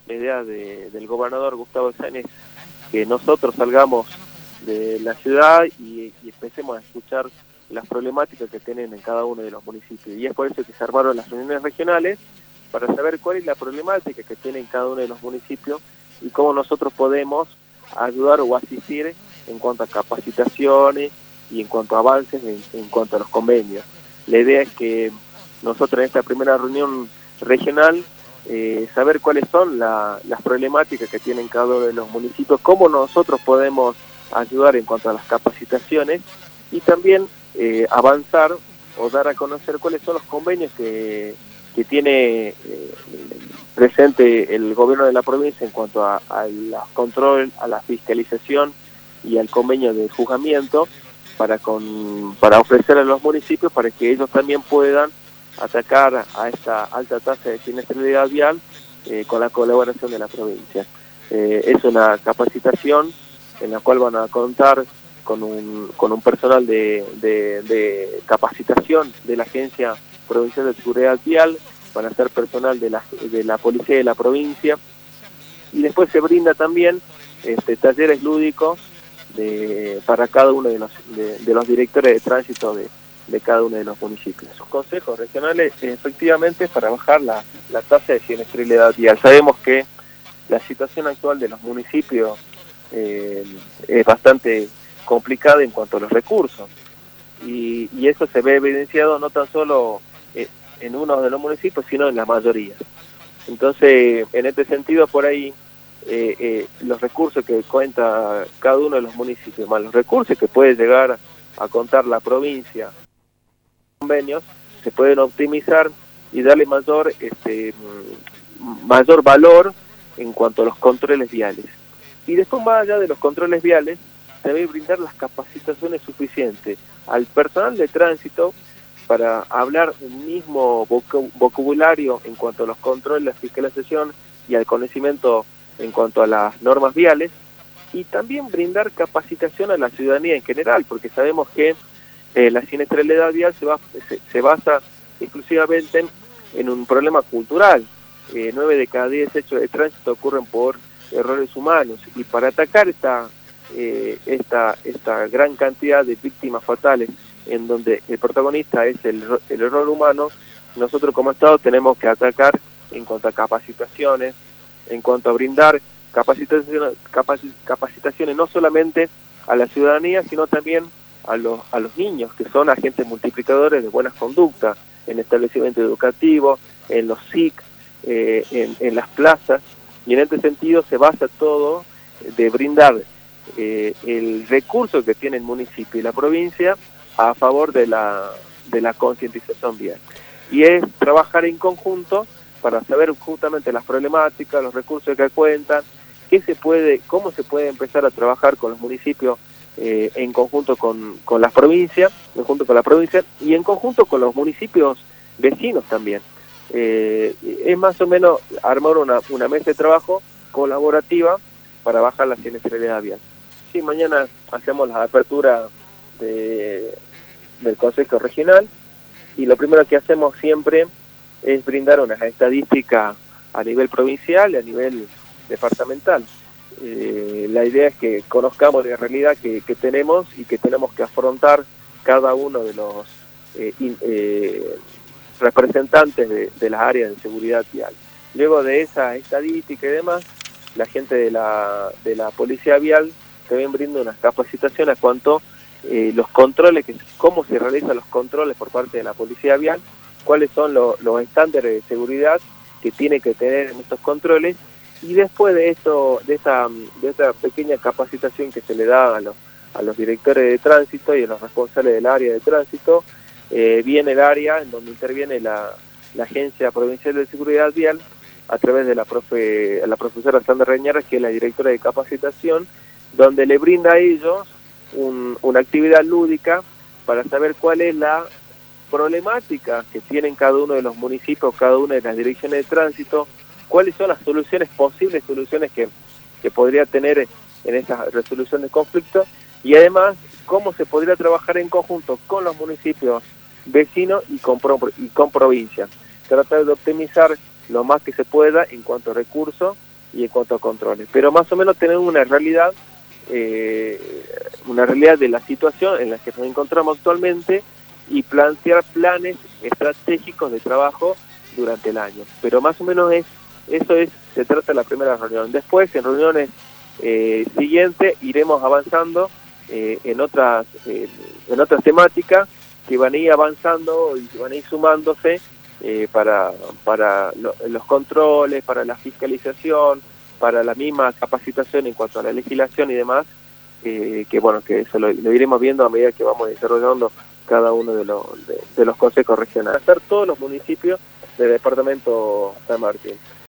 la idea del gobernador Gustavo Sáenz, que nosotros salgamos de la ciudad y empecemos a escuchar las problemáticas que tienen en cada uno de los municipios. Y es por eso que se armaron las reuniones regionales, para saber cuál es la problemática que tienen cada uno de los municipios y cómo nosotros podemos ayudar o asistir en cuanto a capacitaciones y en cuanto a avances en cuanto a los convenios. La idea es que nosotros en esta primera reunión regional saber cuáles son las problemáticas que tienen cada uno de los municipios, cómo nosotros podemos ayudar en cuanto a las capacitaciones y también avanzar o dar a conocer cuáles son los convenios que tiene presente el gobierno de la provincia en cuanto a la control, a la fiscalización y al convenio de juzgamiento para ofrecer a los municipios para que ellos también puedan atacar a esta alta tasa de siniestralidad vial con la colaboración de la provincia. Es una capacitación en la cual van a contar con un personal de capacitación de la Agencia Provincial de Seguridad Vial, van a ser personal de la Policía de la provincia, y después se brinda también talleres lúdicos para cada uno de los directores de tránsito de cada uno de los municipios. Los consejos regionales efectivamente para bajar la tasa de siniestralidad vial. Sabemos que la situación actual de los municipios es bastante complicada en cuanto a los recursos, y eso se ve evidenciado no tan solo en uno de los municipios, sino en la mayoría. Entonces, en este sentido, por ahí, los recursos que cuenta cada uno de los municipios, más los recursos que puede llegar a contar la provincia, convenios, se pueden optimizar y darle mayor valor en cuanto a los controles viales. Y después, más allá de los controles viales, se debe brindar las capacitaciones suficientes al personal de tránsito para hablar un mismo vocabulario en cuanto a los controles, la fiscalización y al conocimiento en cuanto a las normas viales, y también brindar capacitación a la ciudadanía en general, porque sabemos que la siniestralidad vial se basa exclusivamente en un problema cultural. 9 de cada 10 hechos de tránsito ocurren por errores humanos, y para atacar esta gran cantidad de víctimas fatales en donde el protagonista es el error humano, nosotros como Estado tenemos que atacar en cuanto a capacitaciones, en cuanto a brindar capacitaciones no solamente a la ciudadanía, sino también a los niños, que son agentes multiplicadores de buenas conductas en establecimientos educativos, en los SIC, en las plazas, y en este sentido se basa todo de brindar el recurso que tiene el municipio y la provincia a favor de la concientización vial. Y es trabajar en conjunto para saber justamente las problemáticas, los recursos que cuentan, cómo se puede empezar a trabajar con los municipios en conjunto con las provincias, y en conjunto con los municipios vecinos también. Es más o menos armar una mesa de trabajo colaborativa para bajar la siniestralidad vial. Sí, mañana hacemos la apertura del Consejo Regional, y lo primero que hacemos siempre es brindar unas estadísticas a nivel provincial y a nivel departamental. La idea es que conozcamos la realidad que tenemos y que tenemos que afrontar cada uno de los representantes de las áreas de seguridad vial. Luego de esa estadística y demás, la gente de la Policía Vial también brinda unas capacitaciones a cuanto los controles, cómo se realizan los controles por parte de la Policía Vial, cuáles son los estándares de seguridad que tiene que tener en estos controles, y después de esta pequeña capacitación que se le da a los directores de tránsito y a los responsables del área de tránsito, viene el área en donde interviene la Agencia Provincial de Seguridad Vial a través de la profesora Sandra Reñera, que es la directora de capacitación, donde le brinda a ellos una actividad lúdica para saber cuál es la problemática que tienen cada uno de los municipios, cada una de las direcciones de tránsito, cuáles son las posibles soluciones que podría tener en esa resolución de conflictos, y además cómo se podría trabajar en conjunto con los municipios vecinos y con provincias. Tratar de optimizar lo más que se pueda en cuanto a recursos y en cuanto a controles, pero más o menos tener una realidad de la situación en la que nos encontramos actualmente y plantear planes estratégicos de trabajo durante el año. Pero más o menos se trata de la primera reunión. Después, en reuniones siguientes, iremos avanzando en otras temáticas que van a ir avanzando y van a ir sumándose para los controles, para la fiscalización, para la misma capacitación en cuanto a la legislación y demás, que bueno, que eso lo iremos viendo a medida que vamos desarrollando cada uno de los consejos regionales. Hacer todos los municipios del departamento San Martín.